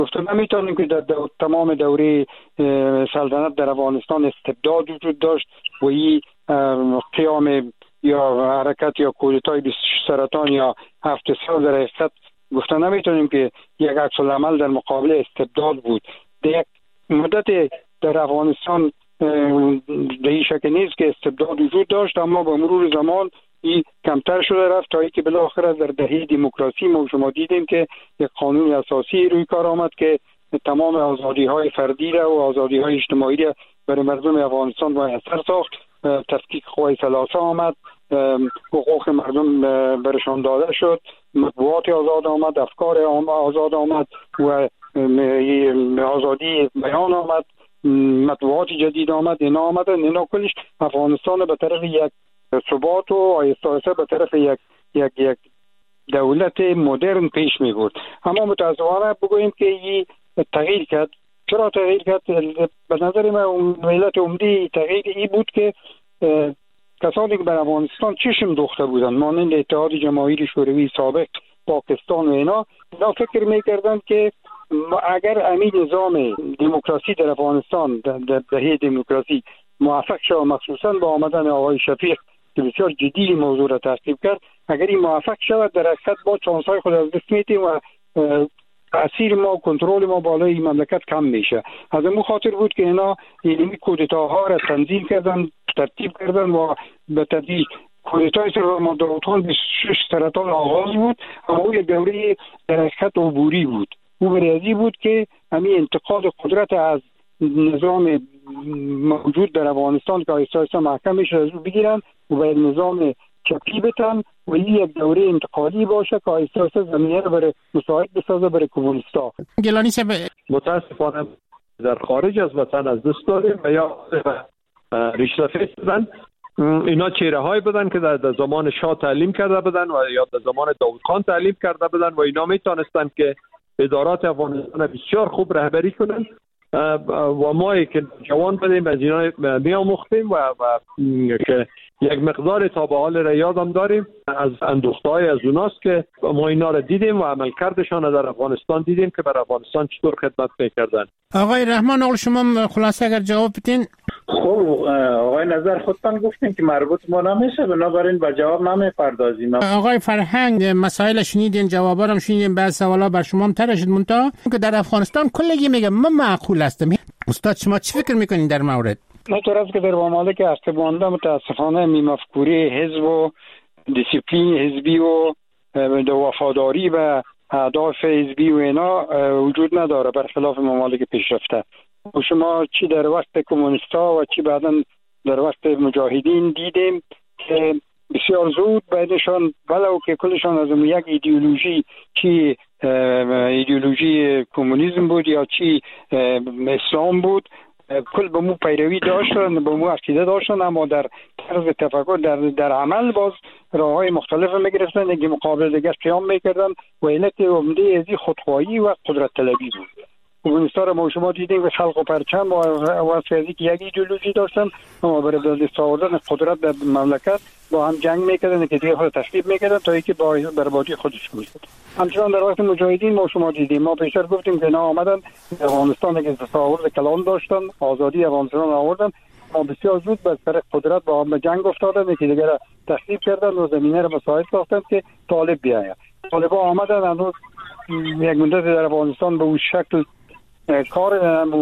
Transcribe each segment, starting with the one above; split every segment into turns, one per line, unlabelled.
گفتم نمیتونیم که در تمام دوره سلطنت در افغانستان استبداد وجود داشت و این قیام یا حرکت یا کودتای 26 سرطان یا 7 سال در حقیقت گفتن نمیتونیم که یک عکس العمل در مقابل استبداد بود. در یک مدت در افغانستان در این شک نیست که استبداد وجود داشت، اما با مرور زمان این کمتر شده رفت تا اینکه بالاخره در دهه دموکراسی ما شما دیدیم که یک قانون اساسی روی کار آمد که تمام آزادی‌های فردی را و آزادی‌های اجتماعی را برای مردم افغانستان میسر ساخت. تفکیک قوای ثلاثه آمد، حقوق مردم برشان داده شد، مطبوعات آزاد آمد، افکار آزاد آمد و آزادی بیان آمد، مطبوعات جدید آمد. اینا کلش افغانستان به طرف یک ثبات و آهسته به طرف یک دولت مدرن پیش می برد. اما متاسفانه بگوییم که این تغییر کرد. چرا تغییر کرد؟ به نظر من علت عمده تغییر این بود که کسانی که بر افغانستان چشم دوخته بودند، مانند اتحاد جماهیر شوروی سابق، پاکستان و اینا فکر میکردند که اگر همین نظام دموکراسی در افغانستان در دهه دموکراسی موفق شد، مخصوصا با آمدن آقای شفیق که بسیار جدی موضوع را تعقیب کرد، اگر این موفق شود در حقیقت با چانس‌های خود از دست میدیم و تأثیر ما و کنترل ما بالای این مملکت کم میشه. از این خاطر بود که اینا علمی کودتاها را تنظیم کردن، ترتیب کردن و به تدریج کودتای سردار داود خان 26 سرطان آغاز بود، اما او یک دوره در حقیقت عبوری بود. او بریزی بود که همین انتقاد قدرت از نظام موجود در افغانستان که آیسته محکم میشه از او بگیرن و به نظام چپی بتن و این یک دوره انتقالی باشه که آیسته زمینه رو برای مساعد بسازه برای کمونیستا.
گیلانی صاحب،
متاسفانه در خارج از وطن از دست داریم و یا ریشتفیت بودن. اینا چهره های بودن که در زمان شاه تعلیم کرده بودن و یا در زمان داود خان تعلیم کرده بودن و اینا میتونستن که ادارات افغانستان بسیار خوب رهبری کنن و ما که جوان بودیم از اینا میاموختیم و که یک مقدار تا به حال را یادم داریم از اندوخته‌های از اوناست که ما اینا را دیدیم و عملکردشان در افغانستان دیدیم که بر افغانستان چطور خدمت میکردن.
آقای رحمان آقل شما خلاصه اگر جواب بدین.
خب آقای نظر خودتان گفتین که مربوط ما نمیشه، بنابراین به جواب نمیپردازیم.
آقای فرهنگ مسائل شنیدین، جوابا هم شنیدین، بعض سوالا بر شما هم ترشید منتها که در افغانستان کلی میگه من معقول هستم. استاد شما چی فکر میکنین در مورد؟
نطور است که در ممالک عقب‌مانده متاسفانه مفکوره حزب و دیسیپلین حزبی و وفاداری و اهداف حزبی و اینا وجود نداره، برخلاف ممالک پیشرفته. و شما چی در وقت کمونیستا و چی بعداً در وقت مجاهدین دیدیم که بسیار زود بینشان ولو که کلشان از یک ایدئولوژی، چی ایدئولوژی کمونیسم بود یا چی اسلام بود، کل به مو پیروی داشتن، به مو عقیده داشتن، اما در طرز تفکر در عمل باز راه‌های مختلف میگرفتن، یکی مقابل دیگر قیام میکردن و علت عمده از این خودخواهی و قدرت طلبی بود. کمونیست‌ها را ما شما دیدیم که خلق و پرچم و واسه که یک ایدئولوژی داشتن، اما برای دست آوردن قدرت در مملکت با هم جنگ میکردن که دیگه خود تشکیل میکردن تا اینکه با بربادی خودش میشد. همچنان در وقت مجاهدین ما شما دیدیم، ما پیشتر گفتیم که اینا آمدن افغانستان که تصاور کلان داشتن، آزادی افغانستان آوردن، ما بسیار زود به سر قدرت با هم به جنگ افتادن که دیگه تخریب کردن و زمینه را مساعد ساختن که طالب بیاید. طالبا آمدن هنوز یک مدت در افغانستان به اون شکل کار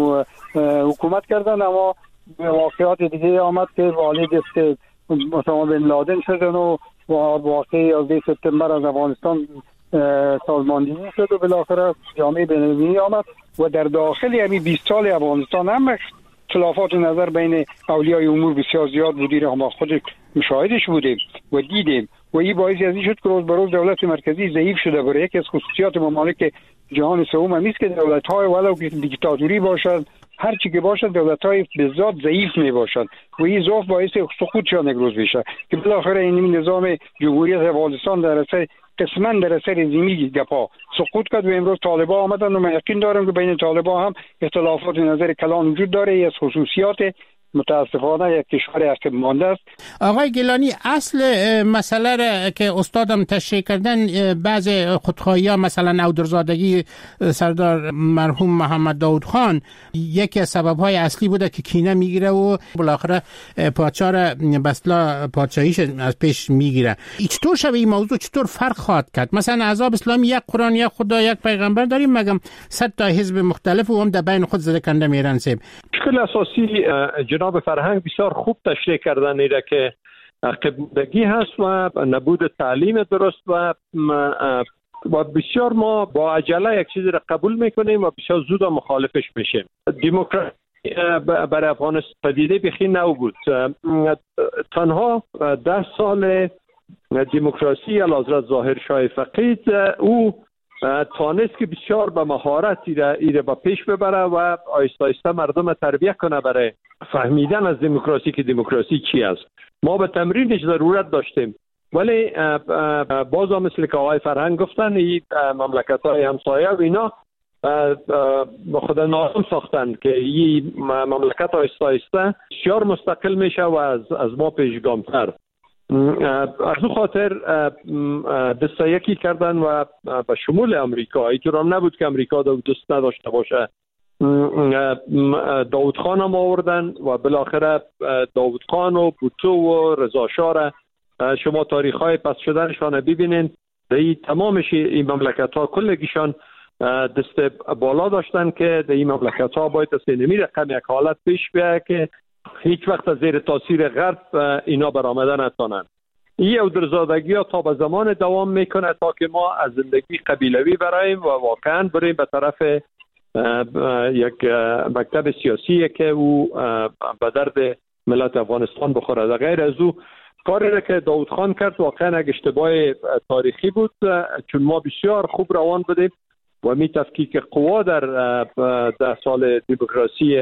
حکومت کردن، اما واقعات دیگه آمد که والد است اسامه بن لادن شدن و واقعی 11 سپتامبر از افغانستان سازماندهی شد و بالاخره جامعه بین‌المللی آمد و در داخل همین 20 سال افغانستان هم اختلافات نظر بین اولیای امور بسیار زیاد بودی را ما خود مشاهدش بودیم و دیدیم و این باعث از این شد که روز به روز دولت مرکزی ضعیف شده. برای یکی از خصوصیات ممالک جهان سوم هم است که دولت‌های ولو که دیکتاتوری باشد، هر چی که باشد دولت‌های به ذات ضعیف میباشد و این ضعف باعث سقوطشان یک روز میشه که بالاخره این نظام جمهوریت افغانستان در اثر قسماً در اثر زمینی گپا سقوط کرد و امروز طالبان آمدن و من یقین دارم که بین طالبان هم اختلافات نظر کلان وجود داره. از خصوصیات متاسفانه یک کشور عقب مانده است.
آقای گیلانی، اصل مسئله را که استادم تشریح کردن، بعض خودخواهی‌ها مثلا اودرزادگی سردار مرحوم محمد داود خان یکی از سبب‌های اصلی بوده که کینه میگیره و بالاخره پادشاه را بسلا پادشاهیش از پیش میگیره. چطور شب این موضوع چطور فرق خواهد کرد؟ مثلا عذاب اسلامی یک قرآن، یک خدا، یک پیغمبر داریم، مگم 100 تا حزب مختلف و هم در بین خود زده کنده میرن.
مشکل اساسی جناب فرهنگ بسیار خوب تشریح کردن ایره که عقب‌ماندگی هست و نبود تعلیم درست و بسیار ما با عجله یک چیزی را قبول میکنیم و بسیار زود مخالفش میشیم. دموکراسی برای افغانستان پدیده بخی نو بود. تنها 10 سال دموکراسی اعلیحضرت ظاهر شاه فقید او تانست که بسیار به مهارت ایره با پیش ببره و آیسته آیسته مردم تربیت کنه برای فهمیدن از دموکراسی که دموکراسی چی است. ما به تمرینش ضرورت داشتیم، ولی باز هم مثل که آقای فرهنگ گفتن این مملکت‌های همسایه و اینا با خود ناظم ساختن که این مملکت آیسته آیسته بسیار مستقل میشه و از ما پیشگامتر. از اون خاطر دسته یکی کردن و به شمول امریکا، اینطور نبود که امریکا دوست نداشته باشه. داود خان هم آوردن و بالاخره داود خان و بوتو و رضا شاه را شما تاریخ‌های پس شدنشان ببینین. در تمامش این مملکت‌ها کلگیشان دست بالا داشتن که در این مملکت‌ها باید از اینمی رقم یک حالت پیش بیاید که هیچ وقت از زیر تاثیر غرب اینا برآمده نتونن. این اودرزادگی ها تا به زمان دوام میکنه تا که ما از زندگی قبیلوی براییم و واقعا بریم به طرف یک مکتب سیاسی که او به درد ملت افغانستان بخوره. در غیر از او کاری را که داود خان کرد واقعا یک اشتباه تاریخی بود، چون ما بسیار خوب روان بودیم و می تفکیک قوا در 10 سال دموکراسی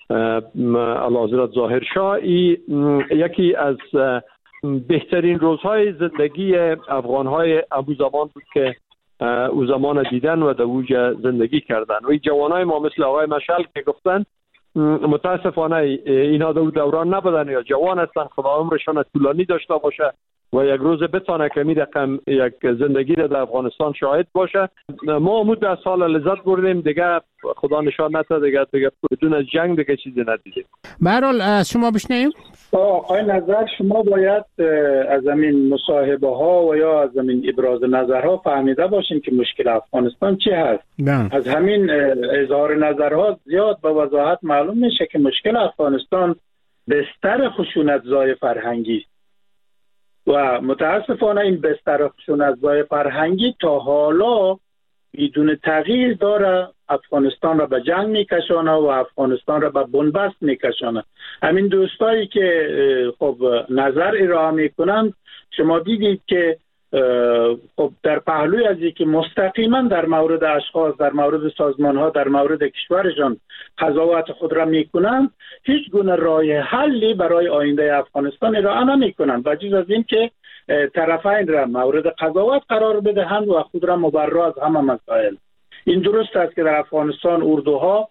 اعلیحضرت ظاهر شاه یکی از بهترین روزهای زندگی افغانهای ابو زمان بود که او زمان دیدن و در اوج زندگی کردن. و این جوانای ما مثل آقای مشعل که گفتن متاسفانه اینا در دوران نبودن یا جوان هستن، خدا عمرشان طولانی داشته باشه و یک روز بتانه که می رقم یک زندگی را در افغانستان شاهد باشه. ما امود 10 سال لذت بردیم، دیگه خدا نشان نده دیگه بدون از جنگ دیگه چیزی ندیدیم.
به هر حال از شما بشنویم.
آقای نظر، شما باید از همین مصاحبه ها و یا از همین ابراز نظرها فهمیده باشین که مشکل افغانستان چی هست. از همین اظهار نظرها زیاد به وضاحت معلوم میشه که مشکل افغانستان بستر خشونت‌زای فرهنگی است و متاسفانه این بستر خشونت‌زای فرهنگی تا حالا بدون تغییر داره افغانستان را به جنگ میکشانه و افغانستان را به بنبست میکشانه. همین دوستایی که خب نظر ارائه میکنند، شما دیدید که خب در پهلوی از اینکه مستقیما در مورد اشخاص، در مورد سازمانها، در مورد کشورشان قضاوت خود را میکنند، هیچ گونه راه حلی برای آینده افغانستان ارائه نمیکنند و جز از این که طرفین را مورد قضاوت قرار بدهند و خود را مبرا از همه مسائل. این درست است که در افغانستان اردوها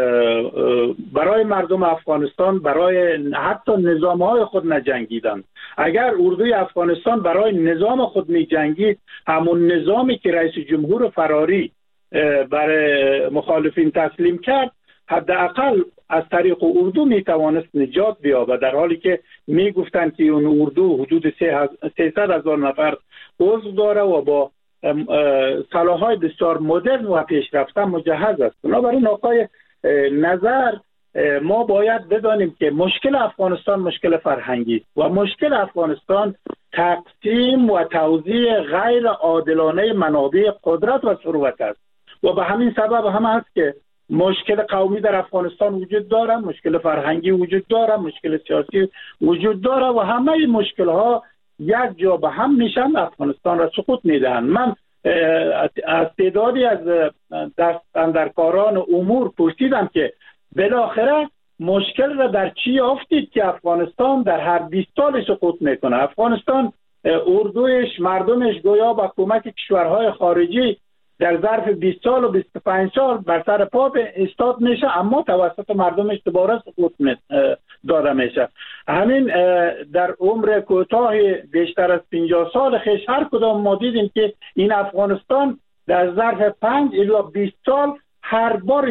برای مردم افغانستان، برای حتی نظامهای خود نجنگیدند. اگر اردوی افغانستان برای نظام خود می جنگید، همون نظامی که رئیس جمهور فراری برای مخالفین تسلیم کرد، حداقل از طریق اردو می توانست نجات بیابد، در حالی که می گفتند که اون اردو حدود 300,000 نفر عضو داره و با سلاح‌های بسیار مدرن و پیشرفته مجهز است. بنابراین آقای نظر، ما باید بدانیم که مشکل افغانستان مشکل فرهنگی است و مشکل افغانستان تقسیم و توزیع غیر عادلانه منابع قدرت و ثروت است و به همین سبب هم است که مشکل قومی در افغانستان وجود داره، مشکل فرهنگی وجود داره، مشکل سیاسی وجود داره و همه این مشکل‌ها یک جا به هم میشن، افغانستان را سقوط میدهند. من از تعدادی از دستاندرکاران امور پرسیدم که بالاخره مشکل را در چی یافتید که افغانستان در هر 20 سال سقوط میکنه؟ افغانستان اردویش، مردمش گویا با کمک کشورهای خارجی در ظرف 20 سال و 25 سال بر سر پا ایستاد میشه، اما توسط مردمش دوباره داده میشه. همین در عمر کوتاه بیشتر از 50 سال خیش هر کدام ما دیدیم که این افغانستان در ظرف 5 الی 20 سال هر بار